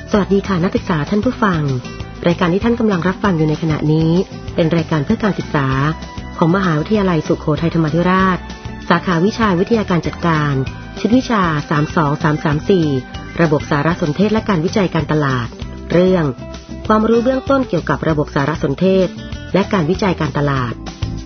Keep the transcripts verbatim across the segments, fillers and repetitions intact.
สวัสดีค่ะนักศึกษาท่านผู้ฟังรายการที่ท่านกำลังรับฟังอยู่ในขณะนี้เป็นรายการเพื่อการศึกษาของมหาวิทยาลัยสุโขทัยธรรมาธิราชสาขาวิชาวิทยาการจัดการชุดวิชาสาม สอง สาม สาม สี่ระบบสารสนเทศและการวิจัยการตลาดเรื่องความรู้เบื้องต้นเกี่ยวกับระบบสารสนเทศและการวิจัยการตลาด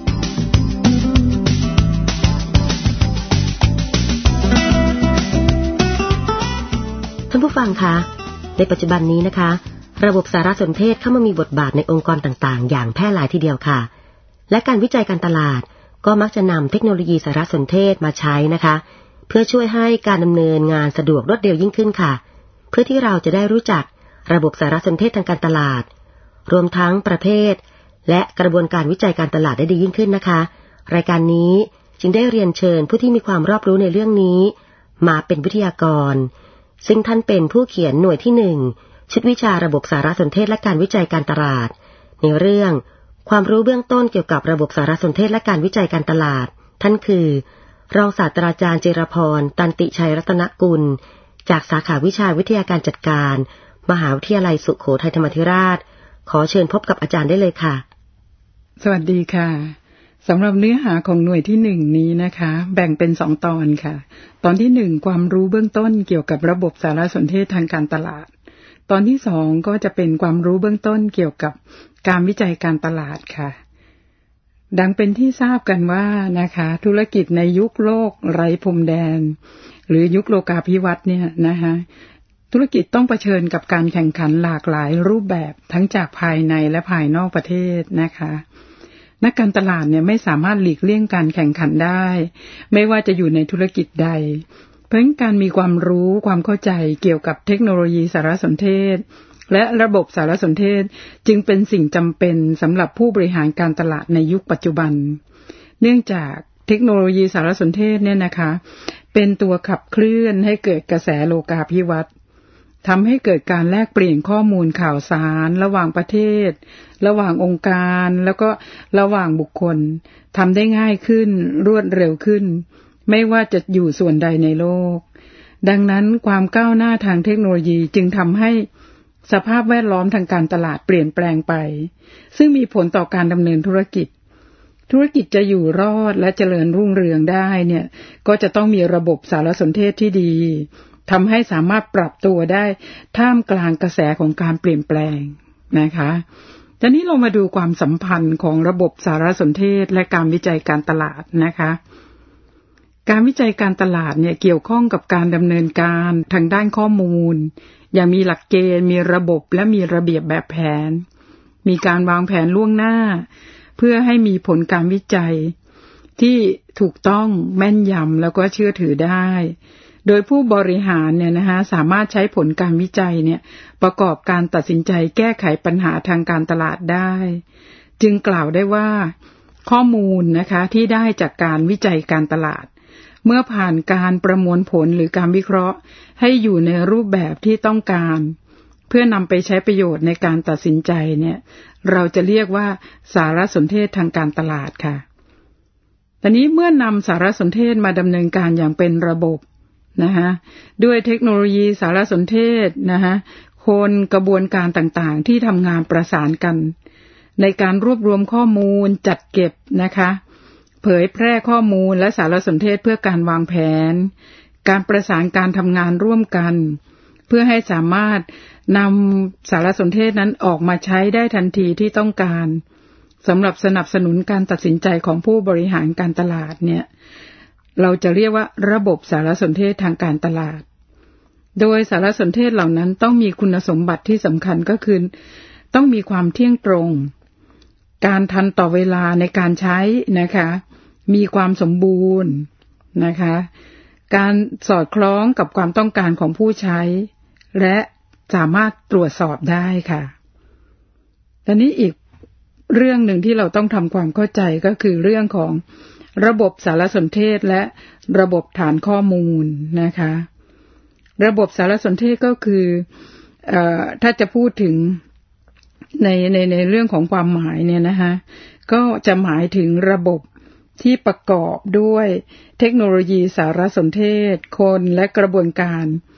ท่านผู้ฟังคะในปัจจุบันนี้นะคะระบบสารสนเทศเข้ามามีบทบาทในองค์กรต่างๆอย่างแพร่หลายทีเดียวค่ะและการวิจัยการตลาดก็มักจะนำเทคโนโลยีสารสนเทศมาใช้นะคะเพื่อช่วยให้การดำเนินงานสะดวกรวดเร็วยิ่งขึ้นค่ะเพื่อที่เราจะได้รู้จักระบบสารสนเทศทางการตลาดรวมทั้งประเภทและกระบวนการวิจัยการตลาดได้ดียิ่งขึ้นนะคะรายการนี้จึงได้เรียนเชิญผู้ที่มีความรอบรู้ในเรื่องนี้มาเป็นวิทยากรซึ่งท่านเป็นผู้เขียนหน่วยที่หนึ่งชุดวิชาระบบสารสนเทศและการวิจัยการตลาดในเรื่องความรู้เบื้องต้นเกี่ยวกับระบบสารสนเทศและการวิจัยการตลาดท่านคือรองศาสตราจารย์เจรพรตันติชัยรัตนกุลจากสาขาวิชาวิทยาการจัดการมหาวิทยาลัยสุโขทัยธรรมาธิราชขอเชิญพบกับอาจารย์ได้เลยค่ะสวัสดีค่ะสำหรับเนื้อหาของหน่วยที่หนึ่งนี้นะคะแบ่งเป็นสองตอนค่ะตอนที่หนึ่งความรู้เบื้องต้นเกี่ยวกับระบบสารสนเทศทางการตลาดตอนที่สองก็จะเป็นความรู้เบื้องต้นเกี่ยวกับการวิจัยการตลาดค่ะดังเป็นที่ทราบกันว่านะคะธุรกิจในยุคโลกไร้พรมแดนหรือยุคโลกาภิวัตน์เนี่ยนะคะธุรกิจต้องเผชิญกับการแข่งขันหลากหลายรูปแบบทั้งจากภายในและภายนอกประเทศนะคะนักการตลาดเนี่ยไม่สามารถหลีกเลี่ยงการแข่งขันได้ไม่ว่าจะอยู่ในธุรกิจใดเพราะฉะนั้นการมีความรู้ความเข้าใจเกี่ยวกับเทคโนโลยีสารสนเทศและระบบสารสนเทศจึงเป็นสิ่งจำเป็นสำหรับผู้บริหารการตลาดในยุคปัจจุบันเนื่องจากเทคโนโลยีสารสนเทศเนี่ยนะคะเป็นตัวขับเคลื่อนให้เกิดกระแสโลกาภิวัตน์ทำให้เกิดการแลกเปลี่ยนข้อมูลข่าวสารระหว่างประเทศระหว่างองค์การแล้วก็ระหว่างบุคคลทำได้ง่ายขึ้นรวดเร็วขึ้นไม่ว่าจะอยู่ส่วนใดในโลกดังนั้นความก้าวหน้าทางเทคโนโลยีจึงทำให้สภาพแวดล้อมทางการตลาดเปลี่ยนแปลงไปซึ่งมีผลต่อการดำเนินธุรกิจธุรกิจจะอยู่รอดและเจริญรุ่งเรืองได้เนี่ยก็จะต้องมีระบบสารสนเทศที่ดีทำให้สามารถปรับตัวได้ท่ามกลางกระแสของการเปลี่ยนแปลงนะคะทีนี้เรามาดูความสัมพันธ์ของระบบสารสนเทศและการวิจัยการตลาดนะคะการวิจัยการตลาดเนี่ยเกี่ยวข้องกับการดำเนินการทางด้านข้อมูลอย่างมีหลักเกณฑ์มีระบบและมีระเบียบแบบแผนมีการวางแผนล่วงหน้าเพื่อให้มีผลการวิจัยที่ถูกต้องแม่นยำแล้วก็เชื่อถือได้โดยผู้บริหารเนี่ยนะคะสามารถใช้ผลการวิจัยเนี่ยประกอบการตัดสินใจแก้ไขปัญหาทางการตลาดได้จึงกล่าวได้ว่าข้อมูลนะคะที่ได้จากการวิจัยการตลาดเมื่อผ่านการประมวลผลหรือการวิเคราะห์ให้อยู่ในรูปแบบที่ต้องการเพื่อนำไปใช้ประโยชน์ในการตัดสินใจเนี่ยเราจะเรียกว่าสารสนเทศทางการตลาดค่ะตอนนี้เมื่อนำสารสนเทศมาดำเนินการอย่างเป็นระบบนะคะด้วยเทคโนโลยีสารสนเทศนะคะคนกระบวนการต่างๆที่ทำงานประสานกันในการรวบรวมข้อมูลจัดเก็บนะคะเผยแพร่ข้อมูลและสารสนเทศเพื่อการวางแผนการประสานการทำงานร่วมกันเพื่อให้สามารถนำสารสนเทศนั้นออกมาใช้ได้ทันทีที่ต้องการสำหรับสนับสนุนการตัดสินใจของผู้บริหารการตลาดเนี่ยเราจะเรียกว่าระบบสารสนเทศทางการตลาดโดยสารสนเทศเหล่านั้นต้องมีคุณสมบัติที่สำคัญก็คือต้องมีความเที่ยงตรงการทันต่อเวลาในการใช้นะคะมีความสมบูรณ์นะคะการสอดคล้องกับความต้องการของผู้ใช้และสามารถตรวจสอบได้ค่ะตอนนี้อีกเรื่องหนึ่งที่เราต้องทำความเข้าใจก็คือเรื่องของระบบสารสนเทศและระบบฐานข้อมูลนะคะระบบสารสนเทศก็คือเอ่อถ้าจะพูดถึงในในในเรื่องของความหมายเนี่ยนะคะก็จะหมายถึงระบบที่ประกอบด้วยเทคโนโลยีสารสนเทศคนและกระบวนการ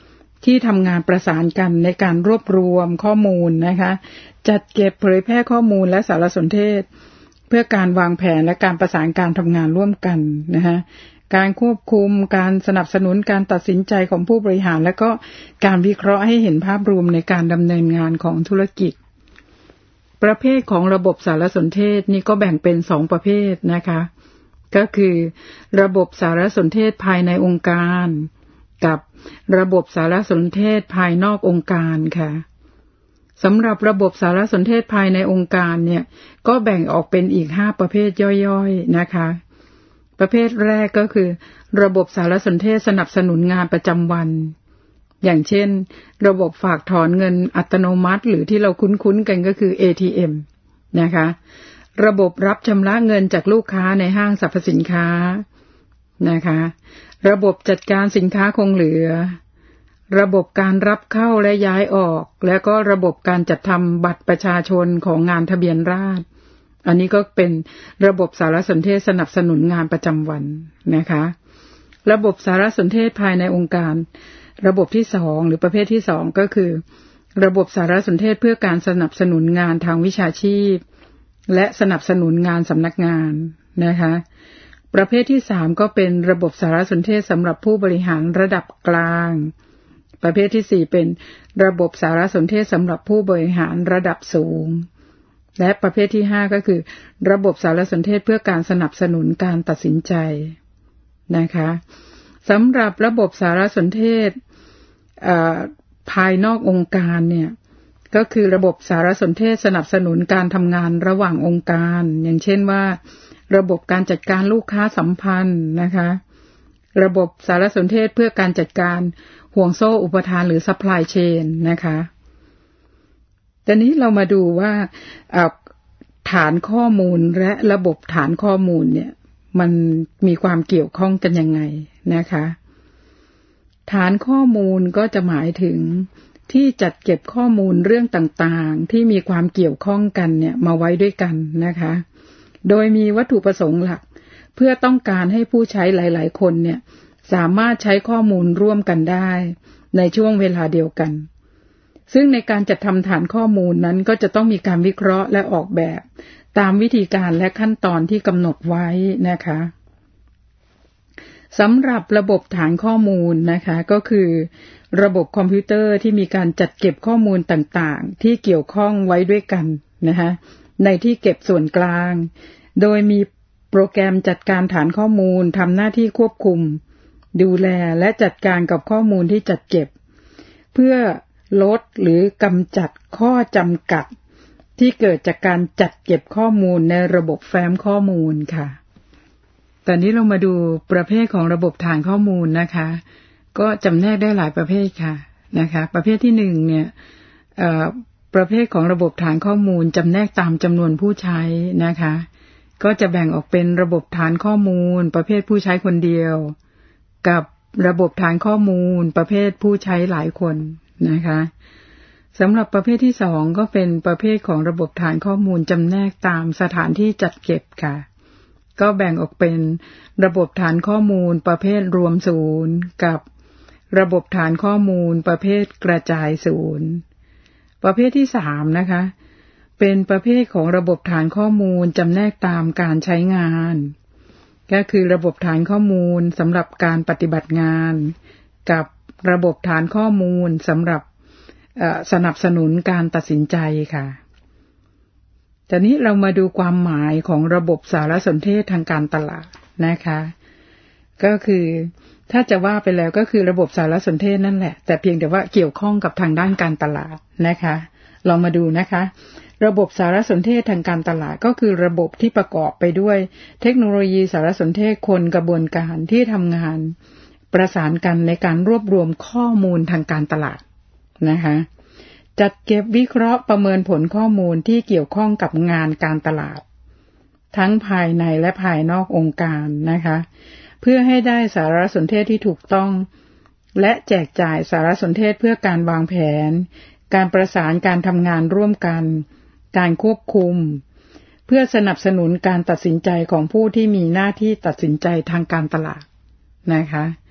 ที่ทำงานประสานกันในการรวบรวมข้อมูลนะคะจัดเก็บเผยแพร่ข้อมูลและสารสนเทศเพื่อการวางแผนและการประสานการทำงานร่วมกันนะคะการควบคุมการสนับสนุนการตัดสินใจของผู้บริหารและก็การวิเคราะห์ให้เห็นภาพรวมในการดำเนินงานของธุรกิจประเภทของระบบสารสนเทศนี่ก็แบ่งเป็นสองประเภทนะคะก็คือระบบสารสนเทศภายในองค์การกับระบบสารสนเทศภายนอกองค์การค่ะสำหรับระบบสารสนเทศภายในองค์การเนี่ยก็แบ่งออกเป็นอีกห้าประเภทย่อยๆนะคะประเภทแรกก็คือระบบสารสนเทศสนับสนุนงานประจำวันอย่างเช่นระบบฝากถอนเงินอัตโนมัติหรือที่เราคุ้นๆกันก็คือ เอ ที เอ็ม นะคะระบบรับชำระเงินจากลูกค้าในห้างสรรพสินค้านะคะระบบจัดการสินค้าคงเหลือระบบการรับเข้าและย้ายออกและก็ระบบการจัดทำบัตรประชาชนของงานทะเบียนราษฎร์อันนี้ก็เป็นระบบสารสนเทศสนับสนุนงานประจำวันนะคะระบบสารสนเทศภายในองค์การระบบที่สองหรือประเภทที่สองก็คือระบบสารสนเทศเพื่อการสนับสนุนงานทางวิชาชีพและสนับสนุนงานสำนักงานนะคะประเภทที่สามก็เป็นระบบสารสนเทศสำหรับผู้บริหารระดับกลางประเภทที่สี่เป็นระบบสารสนเทศสำหรับผู้บริหารระดับสูงและประเภทที่ห้าก็คือระบบสารสนเทศเพื่อการสนับสนุนการตัดสินใจนะคะสำหรับระบบสารสนเทศภายนอกองค์การเนี่ยก็คือระบบสารสนเทศสนับสนุนการทำงานระหว่างองค์การอย่างเช่นว่าระบบการจัดการลูกค้าสัมพันธ์นะคะระบบสารสนเทศเพื่อการจัดการห่วงโซ่อุปทานหรือ supply chain นะคะตอนนี้เรามาดูว่าฐานข้อมูลและระบบฐานข้อมูลเนี่ยมันมีความเกี่ยวข้องกันยังไงนะคะฐานข้อมูลก็จะหมายถึงที่จัดเก็บข้อมูลเรื่องต่างๆที่มีความเกี่ยวข้องกันเนี่ยมาไว้ด้วยกันนะคะโดยมีวัตถุประสงค์หลักเพื่อต้องการให้ผู้ใช้หลายๆคนเนี่ยสามารถใช้ข้อมูลร่วมกันได้ในช่วงเวลาเดียวกันซึ่งในการจัดทำฐานข้อมูลนั้นก็จะต้องมีการวิเคราะห์และออกแบบตามวิธีการและขั้นตอนที่กำหนดไว้นะคะสำหรับระบบฐานข้อมูลนะคะก็คือระบบคอมพิวเตอร์ที่มีการจัดเก็บข้อมูลต่างๆที่เกี่ยวข้องไว้ด้วยกันนะคะในที่เก็บส่วนกลางโดยมีโปรแกรมจัดการฐานข้อมูลทำหน้าที่ควบคุมดูแลและจัดการกับข้อมูลที่จัดเก็บเพื่อลดหรือกำจัดข้อจำกัดที่เกิดจากการจัดเก็บข้อมูลในระบบแฟ้มข้อมูลค่ะตอนนี้เรามาดูประเภทของระบบฐานข้อมูลนะคะก็จำแนกได้หลายประเภทค่ะนะคะประเภทที่หนึ่งเนี่ยเอ่อประเภทของระบบฐานข้อมูลจำแนกตามจำนวนผู้ใช้นะคะก็จะแบ่งออกเป็นระบบฐานข้อมูลประเภทผู้ใช้คนเดียวกับระบบฐานข้อมูลประเภทผู้ใช้หลายคนนะคะสำหรับประเภทที่สองก็เป็นประเภทของระบบฐานข้อมูลจำแนกตามสถานที่จัดเก็บค่ะก็แบ่งออกเป็นระบบฐานข้อมูลประเภทรวมศูนย์กับระบบฐานข้อมูลประเภทกระจายศูนย์ประเภทที่สามนะคะเป็นประเภทของระบบฐานข้อมูลจำแนกตามการใช้งานก็คือระบบฐานข้อมูลสำหรับการปฏิบัติงานกับระบบฐานข้อมูลสำหรับสนับสนุนการตัดสินใจค่ะตอนนี้เรามาดูความหมายของระบบสารสนเทศทางการตลาดนะคะก็คือถ้าจะว่าไปแล้วก็คือระบบสารสนเทศนั่นแหละแต่เพียงแต่ว่าเกี่ยวข้องกับทางด้านการตลาดนะคะลองมาดูนะคะระบบสารสนเทศทางการตลาดก็คือระบบที่ประกอบไปด้วยเทคโนโลยีสารสนเทศคนกระบวนการที่ทำงานประสานกันในการรวบรวมข้อมูลทางการตลาดนะคะจัดเก็บวิเคราะห์ประเมินผลข้อมูลที่เกี่ยวข้องกับงานการตลาดทั้งภายในและภายนอกองค์การนะคะเพื่อให้ได้สารสนเทศที่ถูกต้องและแจกจ่ายสารสนเทศเพื่อการวางแผนการประสานการทำงานร่วมกันการควบคุมเพื่อสนับสนุนการตัดสินใจของผู้ที่มีหน้าที่ตัดสินใจทางการตลาดนะคะ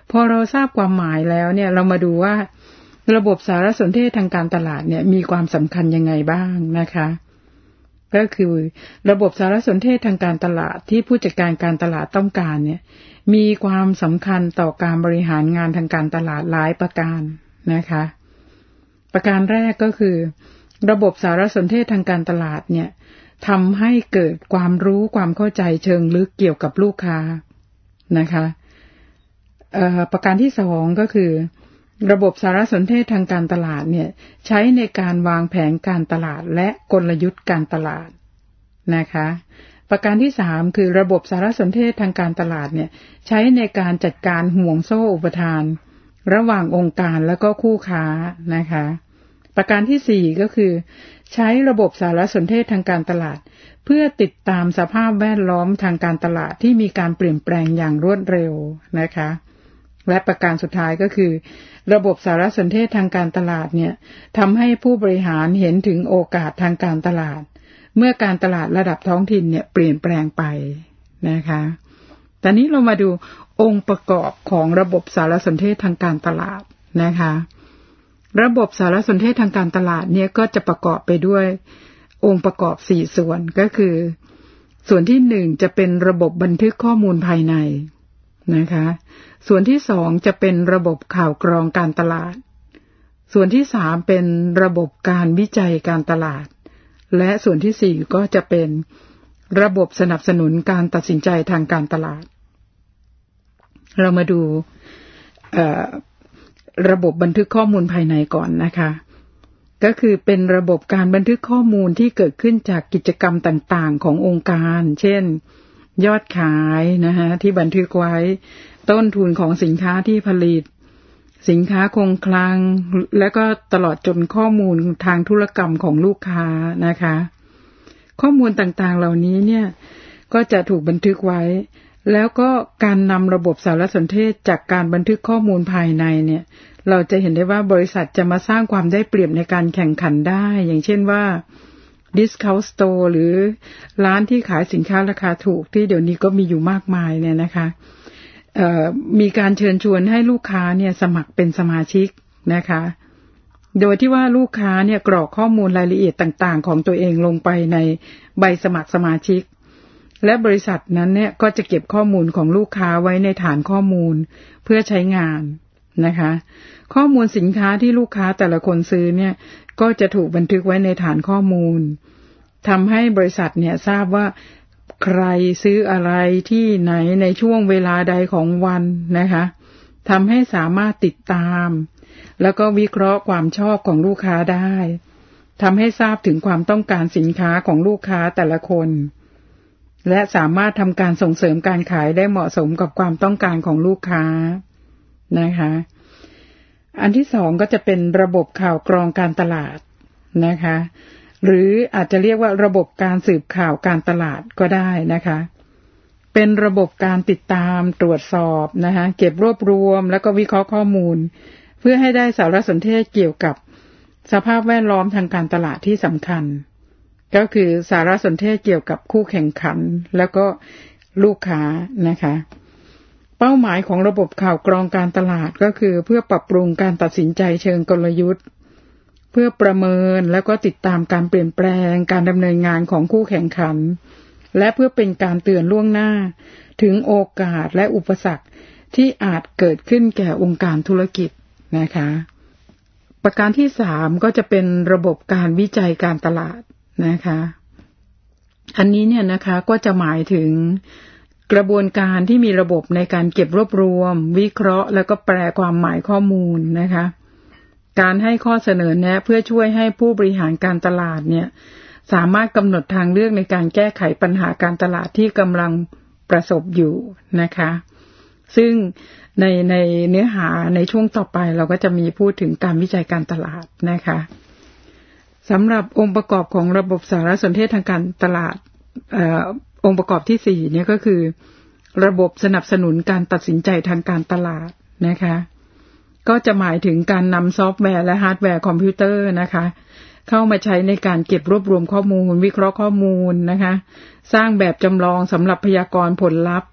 พอเราทราบความหมายแล้วเนี่ยเรามาดูว่าระบบสารสนเทศทางการตลาดเนี่ยมีความสำคัญยังไงบ้างนะคะก็คือระบบสารสนเทศทางการตลาดที่ผู้จัดการการตลาดต้องการเนี่ยมีความสำคัญต่อการบริหารงานทางการตลาดหลายประการนะคะประการแรกก็คือระบบสารสนเทศทางการตลาดเนี่ยทำให้เกิดความรู้ความเข้าใจเชิงลึกเกี่ยวกับลูกค้านะคะเอ่อประการที่สองก็คือระบบสารสนเทศทางการตลาดเนี่ยใช้ในการวางแผนการตลาดและกลยุทธ์การตลาดนะคะประการที่สามคือระบบสารสนเทศทางการตลาดเนี่ยใช้ในการจัดการห่วงโซ่อุปทานระหว่างองค์การและก็คู่ค้านะคะประการที่สี่ก็คือใช้ระบบสารสนเทศทางการตลาดเพื่อติดตามสภาพแวดล้อมทางการตลาดที่มีการเปลี่ยนแปลงอย่างรวดเร็วนะคะและประการสุดท้ายก็คือระบบสารสนเทศทางการตลาดเนี่ยทำให้ผู้บริหารเห็นถึงโอกาสทางการตลาดเมื่อการตลาดระดับท้องถิ่นเนี่ยเปลี่ยนแปลงไปนะคะตอนนี้เรามาดูองค์ประกอบของระบบสารสนเทศทางการตลาดนะคะระบบสารสนเทศทางการตลาดเนี่ยก็จะประกอบไปด้วยองค์ประกอบสี่ส่วนก็คือส่วนที่หนึ่งจะเป็นระบบบันทึกข้อมูลภายในนะคะส่วนที่สองจะเป็นระบบข่าวกรองการตลาดส่วนที่สามเป็นระบบการวิจัยการตลาดและส่วนที่สี่ก็จะเป็นระบบสนับสนุนการตัดสินใจทางการตลาดเรามาดูเอ่อระบบบันทึกข้อมูลภายในก่อนนะคะก็คือเป็นระบบการบันทึกข้อมูลที่เกิดขึ้นจากกิจกรรมต่างๆขององค์การเช่นยอดขายนะฮะที่บันทึกไว้ต้นทุนของสินค้าที่ผลิตสินค้าคงคลังและก็ตลอดจนข้อมูลทางธุรกรรมของลูกค้านะคะข้อมูลต่างๆเหล่านี้เนี่ยก็จะถูกบันทึกไว้แล้วก็การนำระบบสารสนเทศจากการบันทึกข้อมูลภายในเนี่ยเราจะเห็นได้ว่าบริษัทจะมาสร้างความได้เปรียบในการแข่งขันได้อย่างเช่นว่า discount store หรือร้านที่ขายสินค้าราคาถูกที่เดี๋ยวนี้ก็มีอยู่มากมายเนี่ยนะคะเอ่อมีการเชิญชวนให้ลูกค้าเนี่ยสมัครเป็นสมาชิกนะคะโดยที่ว่าลูกค้าเนี่ยกรอกข้อมูลรายละเอียดต่างๆของตัวเองลงไปในใบสมัครสมาชิกและบริษัทนั้นเนี่ยก็จะเก็บข้อมูลของลูกค้าไว้ในฐานข้อมูลเพื่อใช้งานนะคะข้อมูลสินค้าที่ลูกค้าแต่ละคนซื้อเนี่ยก็จะถูกบันทึกไว้ในฐานข้อมูลทำให้บริษัทเนี่ยทราบว่าใครซื้ออะไรที่ไหนในช่วงเวลาใดของวันนะคะทำให้สามารถติดตามแล้วก็วิเคราะห์ความชอบของลูกค้าได้ทำให้ทราบถึงความต้องการสินค้าของลูกค้าแต่ละคนและสามารถทำการส่งเสริมการขายได้เหมาะสมกับความต้องการของลูกค้านะคะอันที่สองก็จะเป็นระบบข่าวกรองการตลาดนะคะหรืออาจจะเรียกว่าระบบการสืบข่าวการตลาดก็ได้นะคะเป็นระบบการติดตามตรวจสอบนะคะเก็บรวบรวมแล้วก็วิเคราะห์ข้อมูลเพื่อให้ได้สารสนเทศเกี่ยวกับสภาพแวดล้อมทางการตลาดที่สำคัญก็คือสารสนเทศเกี่ยวกับคู่แข่งขันแล้วก็ลูกค้านะคะเป้าหมายของระบบข่าวกรองการตลาดก็คือเพื่อปรับปรุงการตัดสินใจเชิงกลยุทธ์เพื่อประเมินแล้วก็ติดตามการเปลี่ยนแปลงการดำเนินงานของคู่แข่งขันและเพื่อเป็นการเตือนล่วงหน้าถึงโอกาสและอุปสรรคที่อาจเกิดขึ้นแก่องค์การธุรกิจนะคะประการที่สามก็จะเป็นระบบการวิจัยการตลาดนะคะอันนี้เนี่ยนะคะก็จะหมายถึงกระบวนการที่มีระบบในการเก็บรวบรวมวิเคราะห์แล้วก็แปลความหมายข้อมูลนะคะการให้ข้อเสนอแนะเพื่อช่วยให้ผู้บริหารการตลาดเนี่ยสามารถกำหนดทางเลือกในการแก้ไขปัญหาการตลาดที่กำลังประสบอยู่นะคะซึ่งในในเนื้อหาในช่วงต่อไปเราก็จะมีพูดถึงการวิจัยการตลาดนะคะสำหรับองค์ประกอบของระบบสารสนเทศทางการตลาดเอ่อองค์ประกอบที่สี่เนี่ยก็คือระบบสนับสนุนการตัดสินใจทางการตลาดนะคะก็จะหมายถึงการนำซอฟต์แวร์และฮาร์ดแวร์คอมพิวเตอร์นะคะเข้ามาใช้ในการเก็บรวบรวมข้อมูลวิเคราะห์ข้อมูลนะคะสร้างแบบจำลองสำหรับพยากรณ์ผลลัพธ์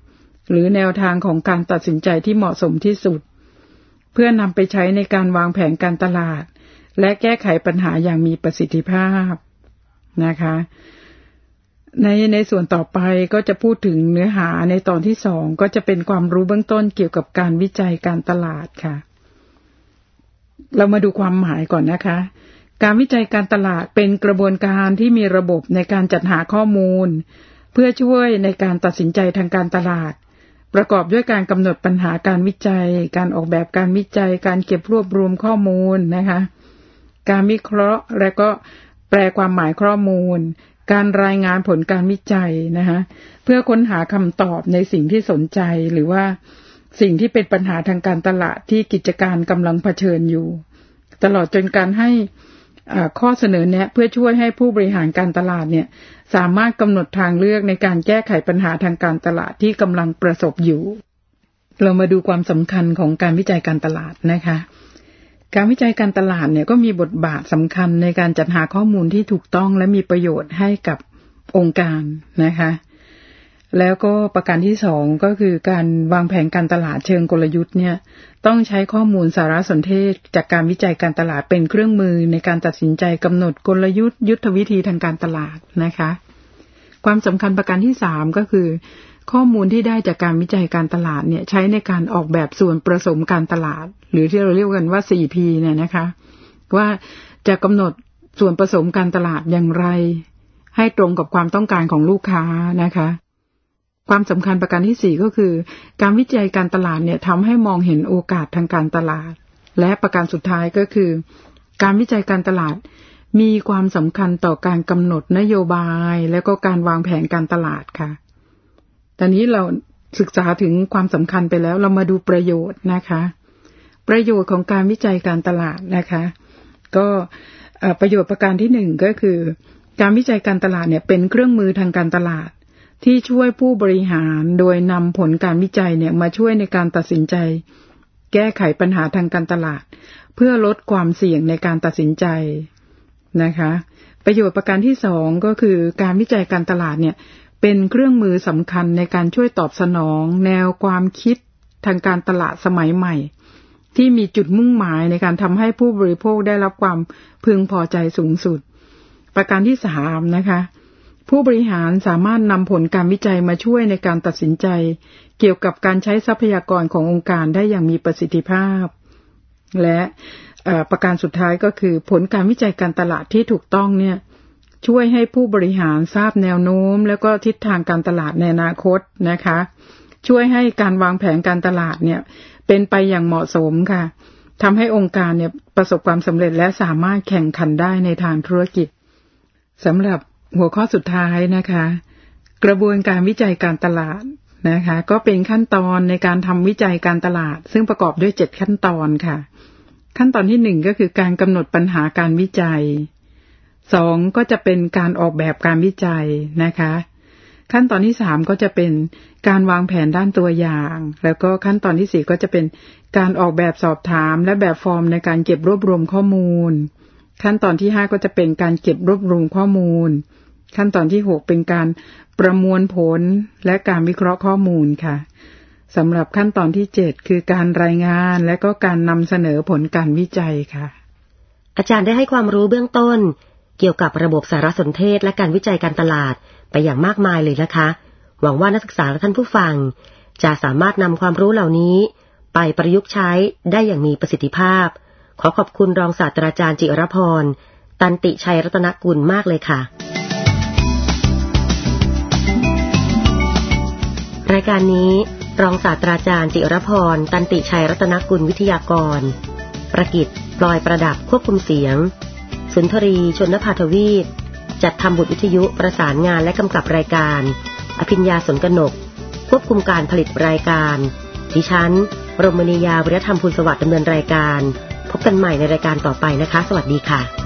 หรือแนวทางของการตัดสินใจที่เหมาะสมที่สุดเพื่อนำไปใช้ในการวางแผนการตลาดและแก้ไขปัญหาอย่างมีประสิทธิภาพนะคะในในส่วนต่อไปก็จะพูดถึงเนื้อหาในตอนที่สองก็จะเป็นความรู้เบื้องต้นเกี่ยวกับการวิจัยการตลาดค่ะเรามาดูความหมายก่อนนะคะการวิจัยการตลาดเป็นกระบวนการที่มีระบบในการจัดหาข้อมูลเพื่อช่วยในการตัดสินใจทางการตลาดประกอบด้วยการกำหนดปัญหาการวิจัยการออกแบบการวิจัยการเก็บรวบรวมข้อมูลนะคะการวิเคราะห์และก็แปลความหมายข้อมูลการรายงานผลการวิจัยนะคะเพื่อค้นหาคำตอบในสิ่งที่สนใจหรือว่าสิ่งที่เป็นปัญหาทางการตลาดที่กิจการกำลังเผชิญอยู่ตลอดจนการให้ข้อเสนอแนะเพื่อช่วยให้ผู้บริหารการตลาดเนี่ยสามารถกำหนดทางเลือกในการแก้ไขปัญหาทางการตลาดที่กำลังประสบอยู่เรามาดูความสำคัญของการวิจัยการตลาดนะคะการวิจัยการตลาดเนี่ยก็มีบทบาทสำคัญในการจัดหาข้อมูลที่ถูกต้องและมีประโยชน์ให้กับองค์การนะคะแล้วก็ประการที่สองก็คือการวางแผนการตลาดเชิงกลยุทธ์เนี่ยต้องใช้ข้อมูลสารสนเทศจากการวิจัยการตลาดเป็นเครื่องมือในการตัดสินใจกำหนดกลยุทธ์ยุทธวิธีทางการตลาดนะคะความสำคัญประการที่สามก็คือข้อมูลที่ได้จากการวิจัยการตลาดเนี่ยใช้ในการออกแบบส่วนผสมการตลาดหรือที่เราเรียกกันว่า โฟร์ พี เนี่ยนะคะว่าจะกำหนดส่วนผสมการตลาดอย่างไรให้ตรงกับความต้องการของลูกค้านะคะความสำคัญประการที่สี่ก็คือการวิจัยการตลาดเนี่ยทำให้มองเห็นโอกาสทางการตลาดและประการสุดท้ายก็คือการวิจัยการตลาดมีความสำคัญต่อการกำหนดนโยบายและก็การวางแผนการตลาดค่ะตอนนี้เราศึกษาถึงความสำคัญไปแล้วเรามาดูประโยชน์นะคะประโยชน์ของการวิจัยการตลาดนะคะก็ประโยชน์ประการที่หนึ่งก็คือการวิจัยการตลาดเนี่ยเป็นเครื่องมือทางการตลาดที่ช่วยผู้บริหารโดยนำผลการวิจัยเนี่ยมาช่วยในการตัดสินใจแก้ไขปัญหาทางการตลาดเพื่อลดความเสี่ยงในการตัดสินใจนะคะประโยชน์ประการที่สองก็คือการวิจัยการตลาดเนี่ยเป็นเครื่องมือสำคัญในการช่วยตอบสนองแนวความคิดทางการตลาดสมัยใหม่ที่มีจุดมุ่งหมายในการทำให้ผู้บริโภคได้รับความพึงพอใจสูงสุดประการที่สามนะคะผู้บริหารสามารถนำผลการวิจัยมาช่วยในการตัดสินใจเกี่ยวกับการใช้ทรัพยากรขององค์การได้อย่างมีประสิทธิภาพและประการสุดท้ายก็คือผลการวิจัยการตลาดที่ถูกต้องเนี่ยช่วยให้ผู้บริหารทราบแนวโน้มแล้วก็ทิศทางการตลาดในอนาคตนะคะช่วยให้การวางแผนการตลาดเนี่ยเป็นไปอย่างเหมาะสมค่ะทำให้องค์การเนี่ยประสบความสำเร็จและสามารถแข่งขันได้ในทางธุรกิจสำหรับหัวข้อสุดท้ายนะคะกระบวนการวิจัยการตลาดนะคะก็เป็นขั้นตอนในการทำวิจัยการตลาดซึ่งประกอบด้วยเจ็ดขั้นตอนค่ะขั้นตอนที่หนึ่งก็คือการกำหนดปัญหาการวิจัยสองก็จะเป็นการออกแบบการวิจัยนะคะขั้นตอนที่สามก็จะเป็นการวางแผนด้านตัวอย่างแล้วก็ขั้นตอนที่สี่ก็จะเป็นการออกแบบสอบถามและแบบฟอร์มในการเก็บรวบรวมข้อมูลขั้นตอนที่ห้าก็จะเป็นการเก็บรวบรวมข้อมูลขั้นตอนที่หกเป็นการประมวลผลและการวิเคราะห์ข้อมูลค่ะสำหรับขั้นตอนที่เจ็ดคือการรายงานและก็การนำเสนอผลการวิจัยค่ะอาจารย์ได้ให้ความรู้เบื้องต้นเกี่ยวกับระบบสารสนเทศและการวิจัยการตลาดไปอย่างมากมายเลยนะคะหวังว่านักศึกษาและท่านผู้ฟังจะสามารถนำความรู้เหล่านี้ไปประยุกต์ใช้ได้อย่างมีประสิทธิภาพขอขอบคุณรองศาสตราจารย์จิรพรตันติชัยรัตนกุลมากเลยค่ะรายการนี้รองศาสตราจารย์จิรพรตันติชัยรัตนกุลวิทยากรประกิตปลอยประดับควบคุมเสียงสุนทรีชนภาทวีปจัดทำบุตรวิทยุประสานงานและกำกับรายการอภิญญาสนกนกควบคุมการผลิตรายการดิฉันรมณียาวิรธรรมภูลสวัสดิ์ดำเนินรายการพบกันใหม่ในรายการต่อไปนะคะสวัสดีค่ะ